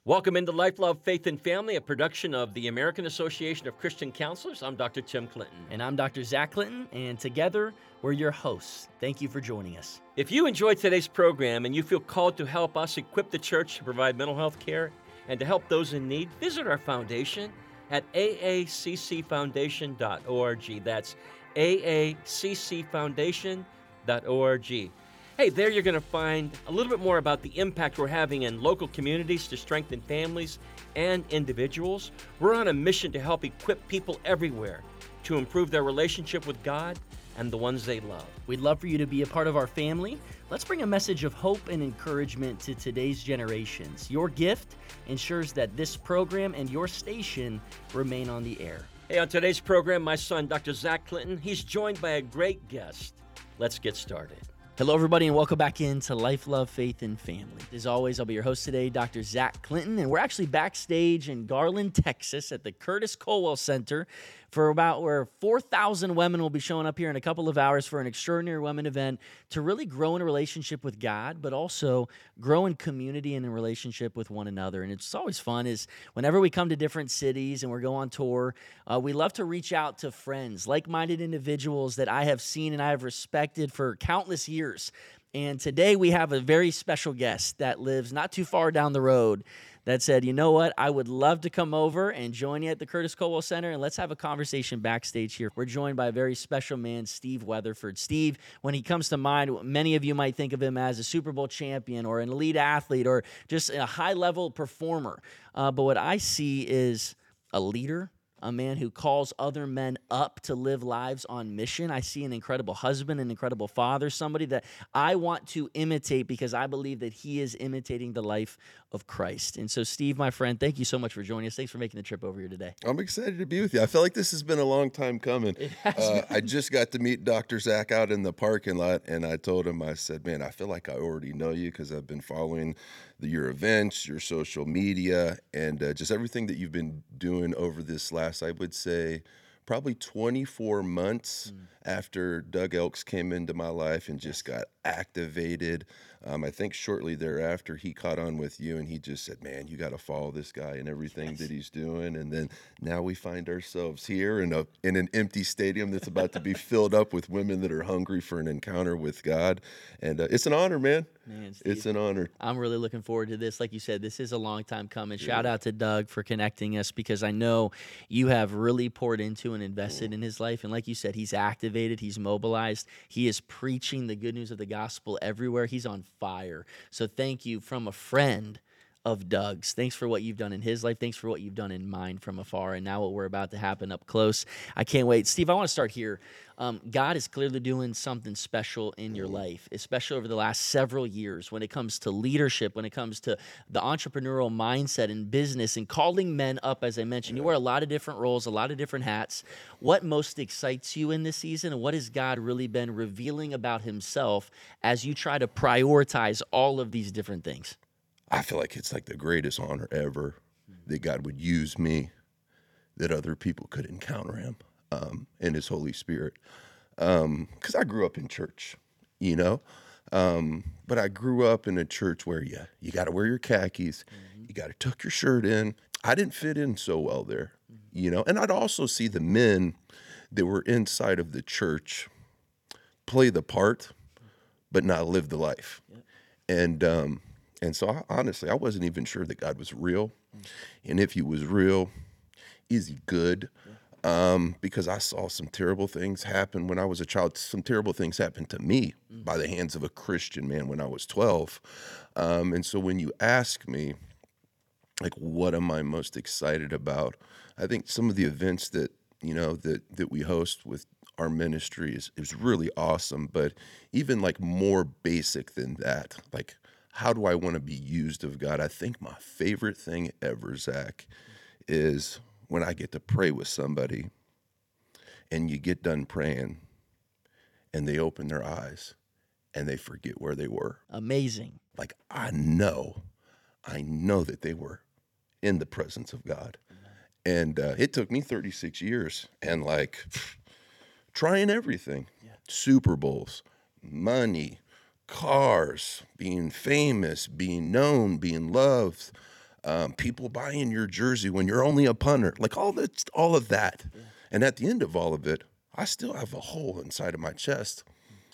Welcome into Life, Love, Faith, and Family, a production of the American Association of Christian Counselors. I'm Dr. Tim Clinton. And I'm Dr. Zach Clinton, and together we're your hosts. Thank you for joining us. If you enjoyed today's program and you feel called to help us equip the church to provide mental health care and to help those in need, visit our foundation at aaccfoundation.org. That's aaccfoundation.org. Hey, there you're going to find a little bit more about the impact we're having in local communities to strengthen families and individuals. We're on a mission to help equip people everywhere to improve their relationship with God and the ones they love. We'd love for you to be a part of our family. Let's bring a message of hope and encouragement to today's generations. Your gift ensures that this program and your station remain on the air. Hey, on today's program, my son, Dr. Zach Clinton, he's joined by a great guest. Let's get started. Hello, everybody, and welcome back into Life, Love, Faith, and Family. As always, I'll be your host today, Dr. Zach Clinton, and we're actually backstage in Garland, Texas at the Curtis Colwell Center for about where 4,000 women will be showing up here in a couple of hours for an extraordinary women event to really grow in a relationship with God, but also grow in community and in relationship with one another. And it's always fun is whenever we come to different cities and we go on tour, we love to reach out to friends, like-minded individuals that I have seen and I have respected for countless years. And today we have a very special guest that lives not too far down the road that said, you know what, I would love to come over and join you at the Curtis Colwell Center, and let's have a conversation backstage here. We're joined by a very special man, Steve Weatherford. Steve, when he comes to mind, many of you might think of him as a Super Bowl champion or an elite athlete or just a high-level performer. But what I see is a leader, a man who calls other men up to live lives on mission. I see an incredible husband, an incredible father, somebody that I want to imitate because I believe that he is imitating the life of Christ. And so, Steve, my friend, thank you so much for joining us. Thanks for making the trip over here today. I'm excited to be with you. I feel like this has been a long time coming. It has been. I just got to meet Dr. Zach out in the parking lot, and I told him, I said, man, I feel like I already know you because I've been following your events, your social media, and just everything that you've been doing over this last, I would say, probably 24 months after Doug Elks came into my life and just got activated. I think shortly thereafter, he caught on with you, and he just said, man, you got to follow this guy and everything that he's doing. And then now we find ourselves here in an empty stadium that's about to be filled up with women that are hungry for an encounter with God. And it's an honor, man. Man, Steve, it's an honor. I'm really looking forward to this. Like you said, this is a long time coming. Yeah. Shout out to Doug for connecting us because I know you have really poured into and invested in his life. And like you said, he's activated, he's mobilized, he is preaching the good news of the gospel everywhere. He's on fire. So thank you from a friend of Doug's. Thanks for what you've done in his life. Thanks for what you've done in mine from afar. And now what we're about to happen up close. I can't wait. Steve, I want to start here. God is clearly doing something special in your life, especially over the last several years when it comes to leadership, when it comes to the entrepreneurial mindset in business and calling men up, as I mentioned. You wear a lot of different roles, a lot of different hats. What most excites you in this season, and what has God really been revealing about himself as you try to prioritize all of these different things? I feel like it's like the greatest honor ever that God would use me, that other people could encounter him in his Holy Spirit. Because I grew up in church, you know, but I grew up in a church where you got to wear your khakis, you got to tuck your shirt in. I didn't fit in so well there, you know, and I'd also see the men that were inside of the church play the part, but not live the life. And so honestly, I wasn't even sure that God was real. And if he was real, is he good? Because I saw some terrible things happen when I was a child. Some terrible things happened to me by the hands of a Christian man when I was 12. And so when you ask me, like, what am I most excited about? I think some of the events that, you know, that we host with our ministry is really awesome. But even like more basic than that, like, how do I want to be used of God? I think my favorite thing ever, Zach, is when I get to pray with somebody and you get done praying and they open their eyes and they forget where they were. Amazing. Like, I know that they were in the presence of God. And it took me 36 years and like trying everything, Super Bowls, money, cars, being famous, being known, being loved, people buying your jersey when you're only a punter, like all of that. Yeah. And at the end of all of it, I still have a hole inside of my chest,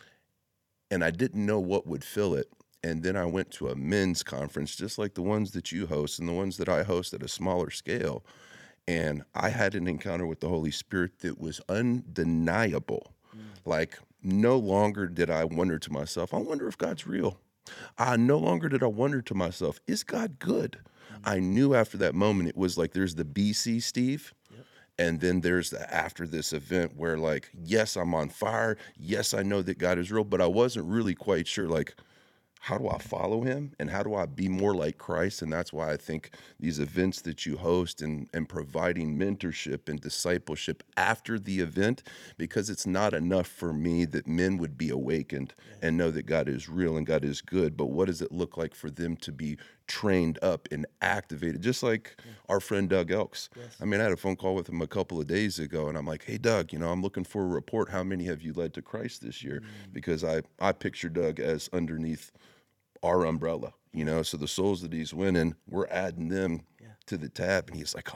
and I didn't know what would fill it. And then I went to a men's conference, just like the ones that you host and the ones that I host at a smaller scale. And I had an encounter with the Holy Spirit that was undeniable. Like, no longer did I wonder to myself, I wonder if God's real. No longer did I wonder to myself, is God good? I knew after that moment, it was like there's the BC Steve, and then there's the after this event where, like, yes, I'm on fire. Yes, I know that God is real, but I wasn't really quite sure, like, how do I follow him and how do I be more like Christ? And that's why I think these events that you host and providing mentorship and discipleship after the event, because it's not enough for me that men would be awakened and know that God is real and God is good. But what does it look like for them to be trained up and activated? Just like our friend Doug Elks. Yes. I mean, I had a phone call with him a couple of days ago, and I'm like, hey, Doug, I'm looking for a report. How many have you led to Christ this year? Because I picture Doug as underneath our umbrella, so the souls that he's winning, we're adding them to the tab. And he's like,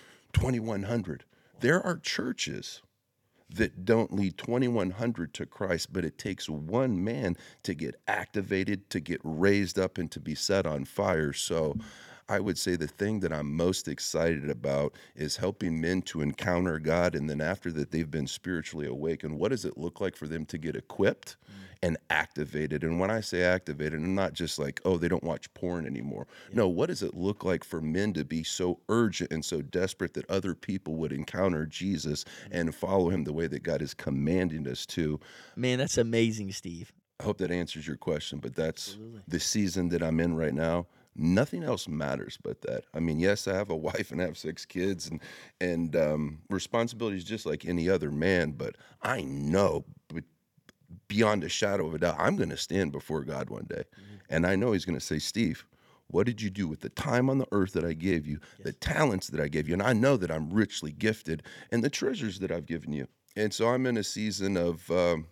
2,100. There are churches that don't lead 2,100 to Christ, but it takes one man to get activated, to get raised up, and to be set on fire. So I would say the thing that I'm most excited about is helping men to encounter God, and then after that, they've been spiritually awakened. What does it look like for them to get equipped and activated? And when I say activated, I'm not just like, they don't watch porn anymore. No, what does it look like for men to be so urgent and so desperate that other people would encounter Jesus and follow him the way that God is commanding us to? Man, that's amazing, Steve. I hope that answers your question, but that's the season that I'm in right now. Nothing else matters but that. I mean, yes, I have a wife and I have 6 kids and responsibilities just like any other man, but I know beyond a shadow of a doubt, I'm going to stand before God one day. And I know he's going to say, Steve, what did you do with the time on the earth that I gave you, the talents that I gave you? And I know that I'm richly gifted and the treasures that I've given you. And so I'm in a season of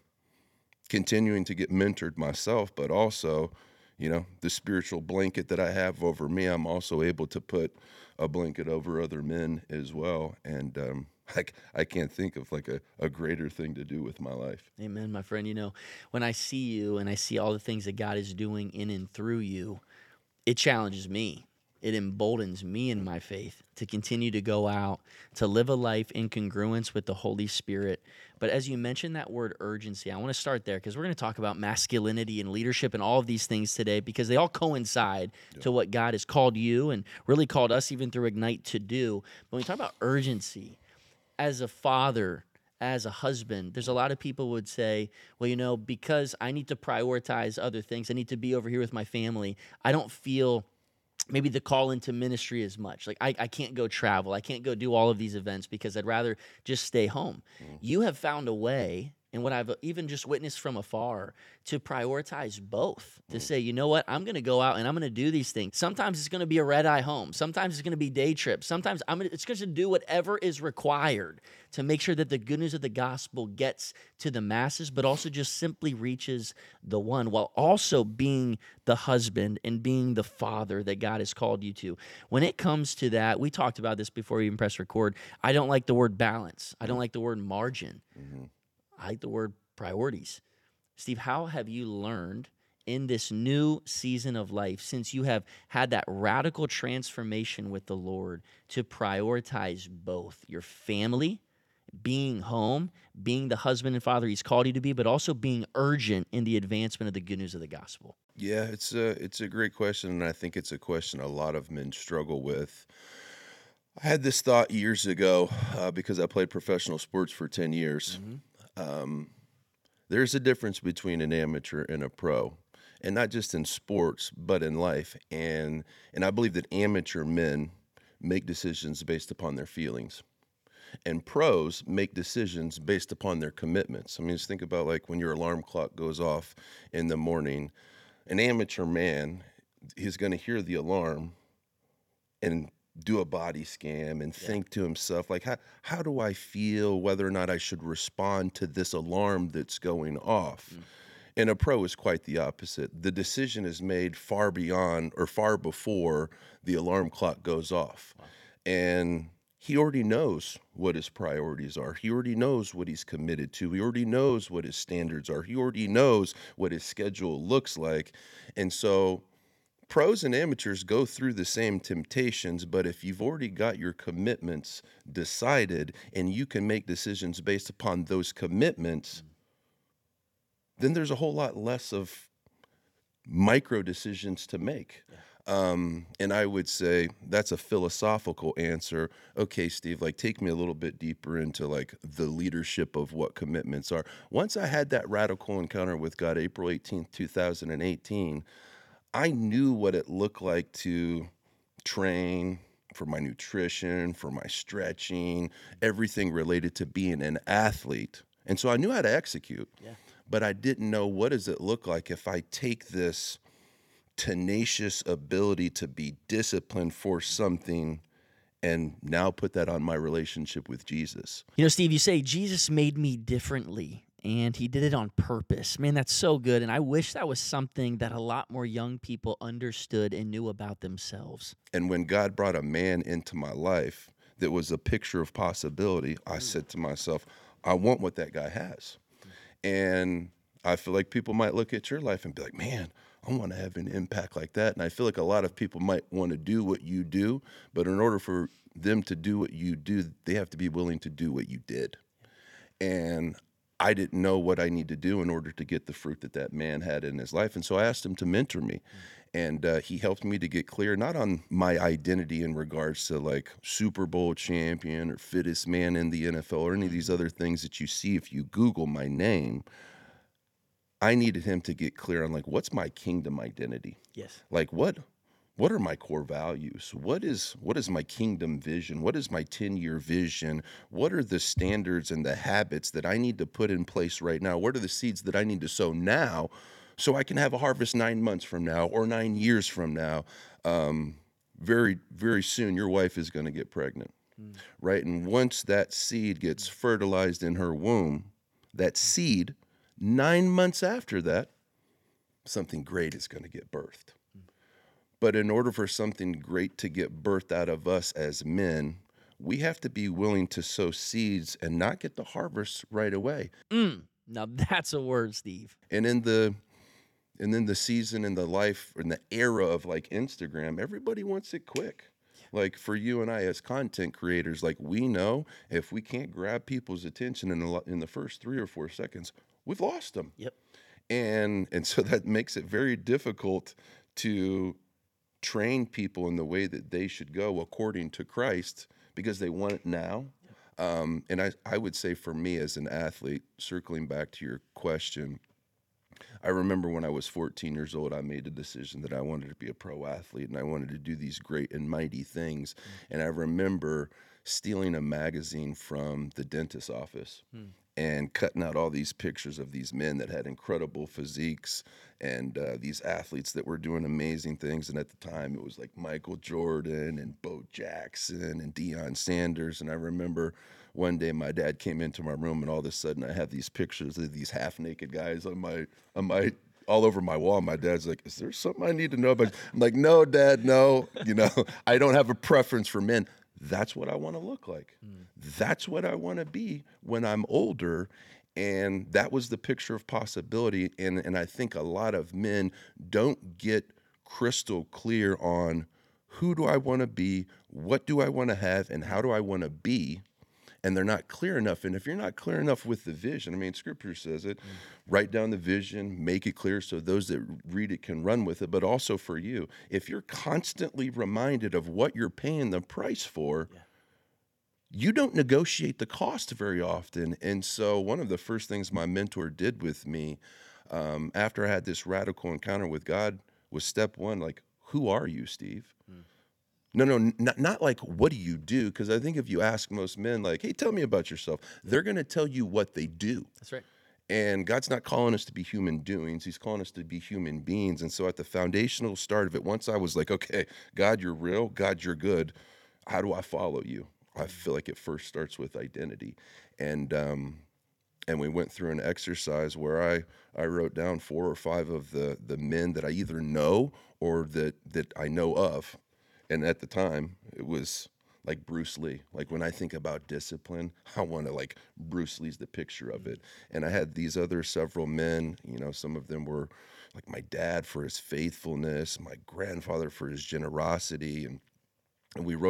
continuing to get mentored myself, but also, the spiritual blanket that I have over me, I'm also able to put a blanket over other men as well. And I can't think of like a greater thing to do with my life. Amen, my friend. When I see you and I see all the things that God is doing in and through you, it challenges me. It emboldens me in my faith to continue to go out, to live a life in congruence with the Holy Spirit. But as you mentioned that word urgency, I want to start there because we're going to talk about masculinity and leadership and all of these things today because they all coincide to what God has called you and really called us even through Ignite to do. But when we talk about urgency, as a father, as a husband, there's a lot of people would say, well, because I need to prioritize other things, I need to be over here with my family, I don't feel maybe the call into ministry as much. Like I can't go travel. I can't go do all of these events because I'd rather just stay home. You have found a way, and what I've even just witnessed from afar, to prioritize both, to say, you know what, I'm going to go out and I'm going to do these things. Sometimes it's going to be a red-eye home. Sometimes it's going to be day trips. Sometimes it's going to do whatever is required to make sure that the good news of the gospel gets to the masses, but also just simply reaches the one, while also being the husband and being the father that God has called you to. When it comes to that, we talked about this before we even press record. I don't like the word balance. I don't like the word margin. I like the word priorities. Steve, how have you learned in this new season of life, since you have had that radical transformation with the Lord, to prioritize both your family, being home, being the husband and father he's called you to be, but also being urgent in the advancement of the good news of the gospel? Yeah, it's a great question, and I think it's a question a lot of men struggle with. I had this thought years ago because I played professional sports for 10 years. There's a difference between an amateur and a pro, and not just in sports, but in life. And I believe that amateur men make decisions based upon their feelings, and pros make decisions based upon their commitments. I mean, just think about like when your alarm clock goes off in the morning. An amateur man is going to hear the alarm and do a body scan and think to himself, like, how do I feel, whether or not I should respond to this alarm that's going off? And a pro is quite the opposite. The decision is made far beyond or far before the alarm clock goes off. And he already knows what his priorities are. He already knows what he's committed to. He already knows what his standards are. He already knows what his schedule looks like. And so pros and amateurs go through the same temptations, but if you've already got your commitments decided and you can make decisions based upon those commitments, then there's a whole lot less of micro decisions to make. And I would say that's a philosophical answer. Okay, Steve, like take me a little bit deeper into like the leadership of what commitments are. Once I had that radical encounter with God, April 18th, 2018, I knew what it looked like to train for my nutrition, for my stretching, everything related to being an athlete. And so I knew how to execute, but I didn't know what does it look like if I take this tenacious ability to be disciplined for something and now put that on my relationship with Jesus. You know, Steve, you say Jesus made me differently and he did it on purpose. Man, that's so good. And I wish that was something that a lot more young people understood and knew about themselves. And when God brought a man into my life that was a picture of possibility, I said to myself, I want what that guy has. And I feel like people might look at your life and be like, man, I want to have an impact like that. And I feel like a lot of people might want to do what you do, but in order for them to do what you do, they have to be willing to do what you did. And I didn't know what I need to do in order to get the fruit that that man had in his life. And so I asked him to mentor me. And he helped me to get clear, not on my identity in regards to like Super Bowl champion or fittest man in the NFL or any of these other things that you see if you Google my name. I needed him to get clear on like, what's my kingdom identity? Yes. Like what are my core values? What is my kingdom vision? What is my 10-year vision? What are the standards and the habits that I need to put in place right now? What are the seeds that I need to sow now so I can have a harvest 9 months from now or 9 years from now? Very, very soon, your wife is going to get pregnant, right? And once that seed gets fertilized in her womb, that seed, 9 months after that, something great is going to get birthed. But in order for something great to get birthed out of us as men, we have to be willing to sow seeds and not get the harvest right away. Now that's a word, Steve. And in the season, in the life, in the era of like Instagram, everybody wants it quick. Like for you and I as content creators, like we know if we can't grab people's attention in the first 3 or 4 seconds, we've lost them. Yep. And so that makes it very difficult to train people in the way that they should go according to Christ because they want it now. And I would say for me as an athlete, circling back to your question, I remember when I was 14 years old, I made a decision that I wanted to be a pro athlete and I wanted to do these great and mighty things. And I remember stealing a magazine from the dentist's office and cutting out all these pictures of these men that had incredible physiques and these athletes that were doing amazing things. And at the time, it was like Michael Jordan and Bo Jackson and Deion Sanders. And I remember one day my dad came into my room and all of a sudden I have these pictures of these half-naked guys on my all over my wall. My dad's like, is there something I need to know about? I'm like, no, Dad, no. You know, I don't have a preference for men. That's what I want to look like. That's what I want to be when I'm older. And that was the picture of possibility. And I think a lot of men don't get crystal clear on who do I want to be, what do I want to have, and how do I want to be. And they're not clear enough. And if you're not clear enough with the vision, I mean, Scripture says it, write down the vision, make it clear so those that read it can run with it. But also for you, if you're constantly reminded of what you're paying the price for, you don't negotiate the cost very often. And so one of the first things my mentor did with me after I had this radical encounter with God was step one, like, who are you, Steve? No, not like, what do you do? Because I think if you ask most men, like, hey, tell me about yourself, they're going to tell you what they do. That's right. And God's not calling us to be human doings. He's calling us to be human beings. And so at the foundational start of it, once I was like, okay, God, you're real. God, you're good. How do I follow you? I feel like it first starts with identity. And and we went through an exercise where I wrote down 4 or 5 of the men that I either know or that I know of. And at the time, it was like Bruce Lee. Like when I think about discipline, I want to like Bruce Lee's the picture of it. And I had these other several men, some of them were like my dad for his faithfulness, my grandfather for his generosity, and we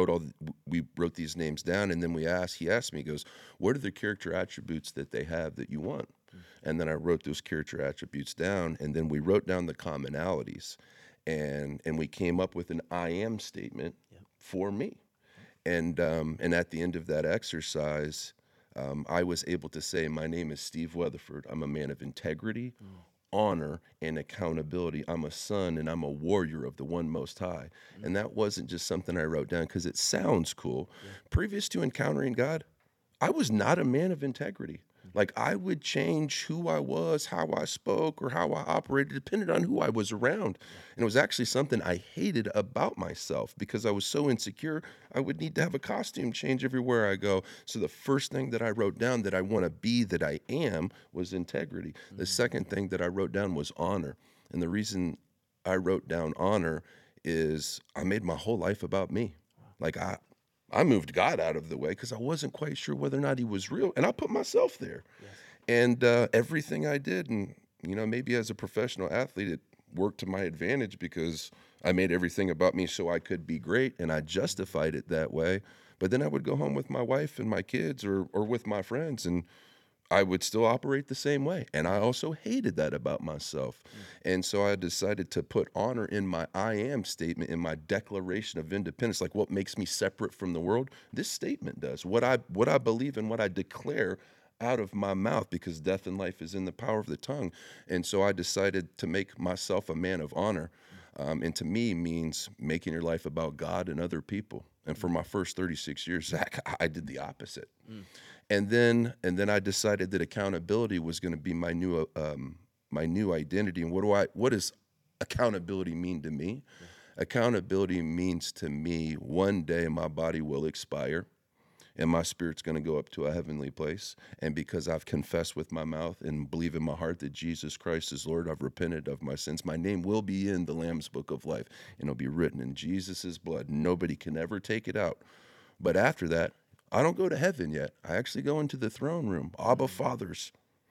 wrote these names down, and then he asked me, he goes, what are the character attributes that they have that you want? And then I wrote those character attributes down, and then we wrote down the commonalities, and we came up with an I am statement for me. And at the end of that exercise, I was able to say, my name is Steve Weatherford. I'm a man of integrity, honor, and accountability. I'm a son and I'm a warrior of the One Most High. And that wasn't just something I wrote down because it sounds cool. Previous to encountering God, I was not a man of integrity. Like I would change who I was, how I spoke, or how I operated, depending on who I was around. And it was actually something I hated about myself because I was so insecure. I would need to have a costume change everywhere I go. So the first thing that I wrote down that I want to be, that I am, was integrity. The second thing that I wrote down was honor. And the reason I wrote down honor is I made my whole life about me. Like I moved God out of the way because I wasn't quite sure whether or not he was real. And I put myself there. Yes. And everything I did, and, maybe as a professional athlete, it worked to my advantage because I made everything about me so I could be great, and I justified it that way. But then I would go home with my wife and my kids or with my friends, and I would still operate the same way. And I also hated that about myself. And so I decided to put honor in my I am statement, in my Declaration of Independence, like what makes me separate from the world. This statement does. What I believe and what I declare out of my mouth, because death and life is in the power of the tongue. And so I decided to make myself a man of honor. And to me means making your life about God and other people. And for my first 36 years, Zach, I did the opposite. And then I decided that accountability was going to be my new identity. And what does accountability mean to me? Yeah. Accountability means to me one day my body will expire and my spirit's going to go up to a heavenly place. And because I've confessed with my mouth and believe in my heart that Jesus Christ is Lord, I've repented of my sins, my name will be in the Lamb's Book of Life, and it'll be written in Jesus' blood. Nobody can ever take it out. But after that, I don't go to heaven yet. I actually go into the throne room, Abba Father's,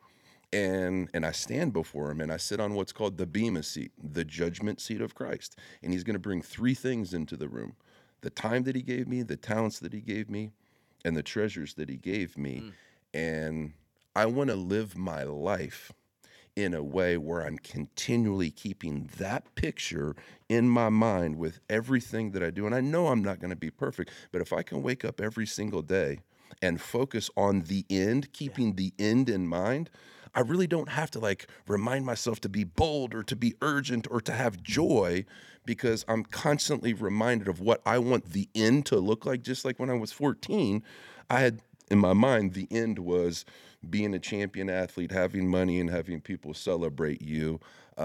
and I stand before him, and I sit on what's called the Bema seat, the judgment seat of Christ. And he's going to bring 3 things into the room: the time that he gave me, the talents that he gave me, and the treasures that he gave me. And I want to live my life in a way where I'm continually keeping that picture in my mind with everything that I do. And I know I'm not going to be perfect, but if I can wake up every single day and focus on the end, keeping the end in mind, I really don't have to remind myself to be bold or to be urgent or to have joy, because I'm constantly reminded of what I want the end to look like. Just like when I was 14, I had in my mind the end was being a champion athlete, having money, and having people celebrate you.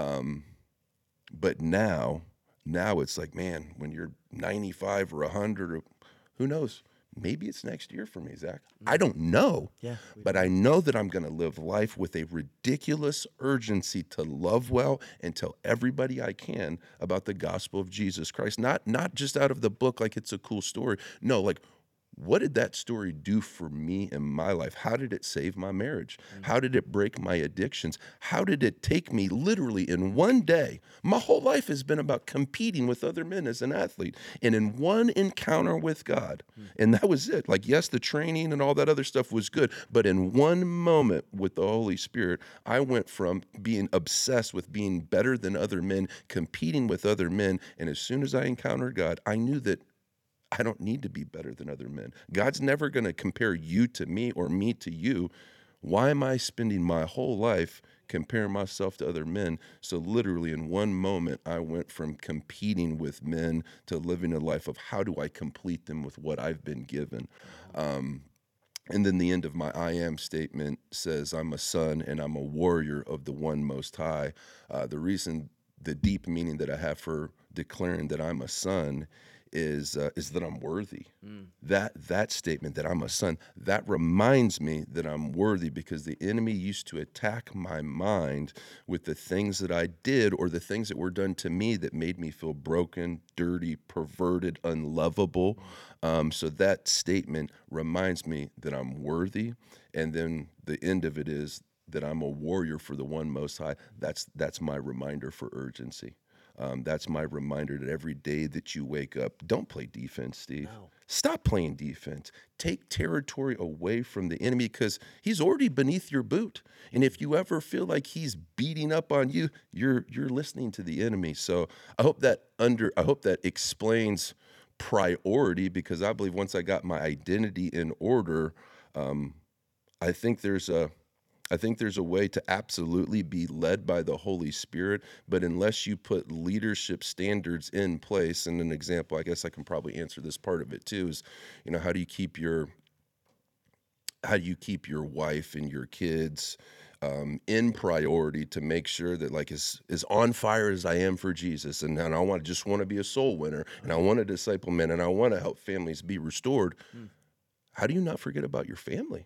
But now it's like, man, when you're 95 or 100, or who knows? Maybe it's next year for me, Zach. I don't know. But I know that I'm going to live life with a ridiculous urgency to love well and tell everybody I can about the gospel of Jesus Christ. Not just out of the book like it's a cool story. No, what did that story do for me in my life? How did it save my marriage? How did it break my addictions? How did it take me literally in one day? My whole life has been about competing with other men as an athlete. And in one encounter with God, and that was it. Yes, the training and all that other stuff was good, but in one moment with the Holy Spirit, I went from being obsessed with being better than other men, competing with other men, and as soon as I encountered God, I knew that I don't need to be better than other men. God's never going to compare you to me or me to you. Why am I spending my whole life comparing myself to other men? So literally in one moment, I went from competing with men to living a life of how do I complete them with what I've been given. And then the end of my I am statement says, I'm a son and I'm a warrior of the One Most High. The deep meaning that I have for declaring that I'm a son is that I'm worthy. That statement that I'm a son, that reminds me that I'm worthy, because the enemy used to attack my mind with the things that I did or the things that were done to me that made me feel broken, dirty, perverted, unlovable. So that statement reminds me that I'm worthy. And then the end of it is that I'm a warrior for the one Most High. That's my reminder for urgency. That's my reminder that every day that you wake up, don't play defense, Steve. No. Stop playing defense. Take territory away from the enemy, because he's already beneath your boot. And if you ever feel like he's beating up on you, you're listening to the enemy. So I hope that explains priority, because I believe once I got my identity in order, I think there's a way to absolutely be led by the Holy Spirit, but unless you put leadership standards in place, and an example, I guess I can probably answer this part of it too, is, how do you keep your wife and your kids in priority to make sure that, like, as on fire as I am for Jesus, and I just want to be a soul winner, and I want to disciple men, and I want to help families be restored. How do you not forget about your family?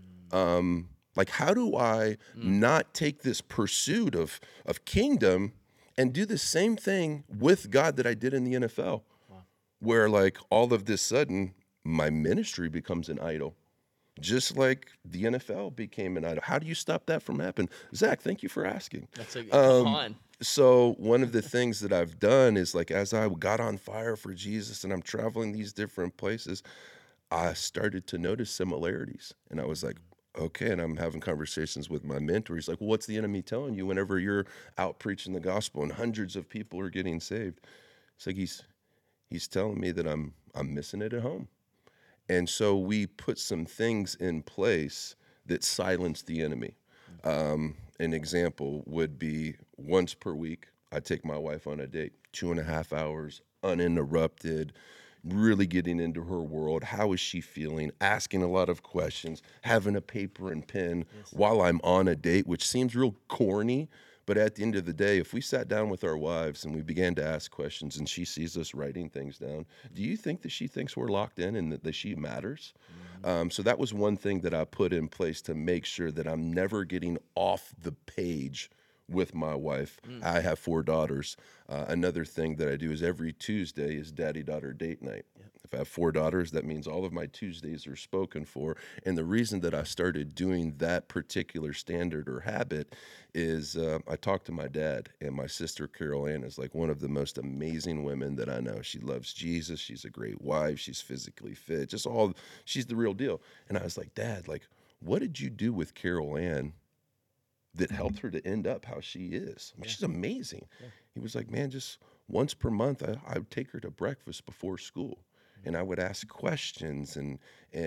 Like, how do I not take this pursuit of kingdom and do the same thing with God that I did in the NFL? Wow. Where, like, all of this sudden, my ministry becomes an idol, just like the NFL became an idol. How do you stop that from happening? Zach, thank you for asking. That's a good one. So one of the things that I've done is, like, as I got on fire for Jesus and I'm traveling these different places, I started to notice similarities. And I was like, okay, and I'm having conversations with my mentor. He's like, well, what's the enemy telling you whenever you're out preaching the gospel and hundreds of people are getting saved? It's like he's telling me that I'm missing it at home. And so we put some things in place that silence the enemy. An example would be once per week, I take my wife on a date, 2.5 hours, uninterrupted, really getting into her world. How is she feeling? Asking a lot of questions, having a paper and pen while I'm on a date, which seems real corny. But at the end of the day, if we sat down with our wives and we began to ask questions and she sees us writing things down, do you think that she thinks we're locked in and that she matters? So that was one thing that I put in place to make sure that I'm never getting off the page with my wife. I have 4 daughters. Another thing that I do is every Tuesday is daddy-daughter date night. If I have 4 daughters, that means all of my Tuesdays are spoken for. And the reason that I started doing that particular standard or habit is I talked to my dad, and my sister Carol Ann is like one of the most amazing women that I know. She loves Jesus. She's a great wife. She's physically fit. She's the real deal. And I was like, Dad, like, what did you do with Carol Ann that helped her to end up how she is? I mean, she's amazing. He was like, man, just once per month, I would take her to breakfast before school, and I would ask questions and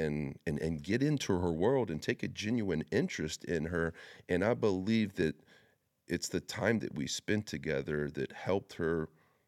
get into her world and take a genuine interest in her. And I believe that it's the time that we spent together that helped her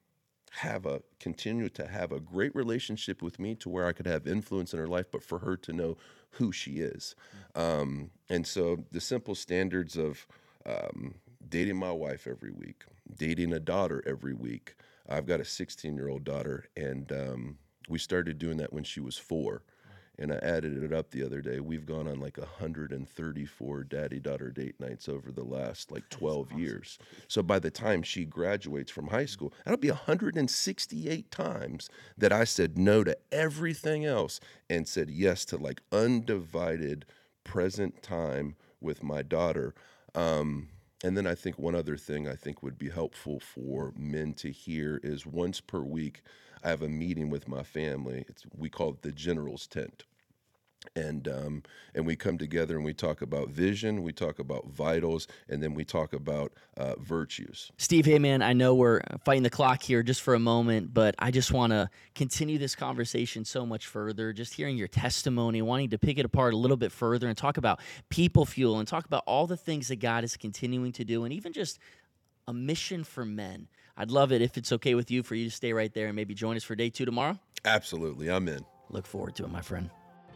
continue to have a great relationship with me, to where I could have influence in her life, but for her to know who she is. And so the simple standards of dating my wife every week, dating a daughter every week. I've got a 16-year-old daughter, and we started doing that when she was 4. And I added it up the other day. We've gone on like 134 daddy-daughter date nights over the last 12 years. So by the time she graduates from high school, that'll be 168 times that I said no to everything else and said yes to undivided present time with my daughter. And then I think one other thing I think would be helpful for men to hear is once per week, I have a meeting with my family. We call it the General's Tent. And we come together and we talk about vision, we talk about vitals, and then we talk about virtues. Steve, hey man, I know we're fighting the clock here just for a moment, but I just want to continue this conversation so much further. Just hearing your testimony, wanting to pick it apart a little bit further and talk about people fuel and talk about all the things that God is continuing to do, and even just a mission for men. I'd love it if it's okay with you for you to stay right there and maybe join us for day 2 tomorrow. Absolutely, I'm in. Look forward to it, my friend.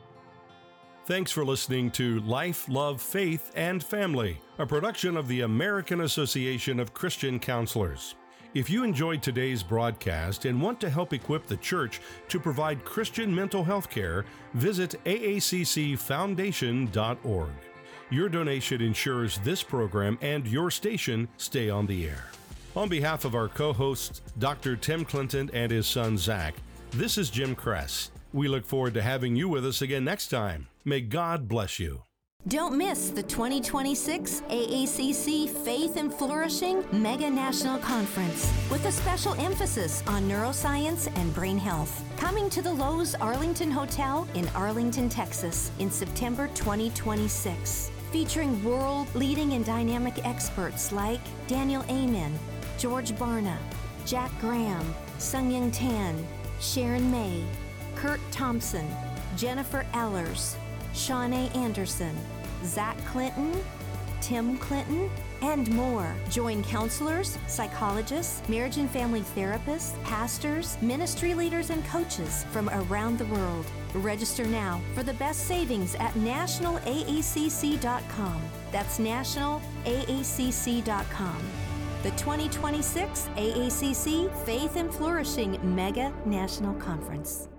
Thanks for listening to Life, Love, Faith, and Family, a production of the American Association of Christian Counselors. If you enjoyed today's broadcast and want to help equip the church to provide Christian mental health care, visit aaccfoundation.org. Your donation ensures this program and your station stay on the air. On behalf of our co-hosts, Dr. Tim Clinton and his son Zach, this is Jim Kress. We look forward to having you with us again next time. May God bless you. Don't miss the 2026 AACC Faith and Flourishing Mega National Conference with a special emphasis on neuroscience and brain health. Coming to the Lowe's Arlington Hotel in Arlington, Texas in September 2026. Featuring world-leading and dynamic experts like Daniel Amen, George Barna, Jack Graham, Sung-Young Tan, Sharon May, Kurt Thompson, Jennifer Ellers, Shawnee Anderson, Zach Clinton, Tim Clinton, and more. Join counselors, psychologists, marriage and family therapists, pastors, ministry leaders, and coaches from around the world. Register now for the best savings at nationalaacc.com. That's nationalaacc.com. The 2026 AACC Faith and Flourishing Mega National Conference.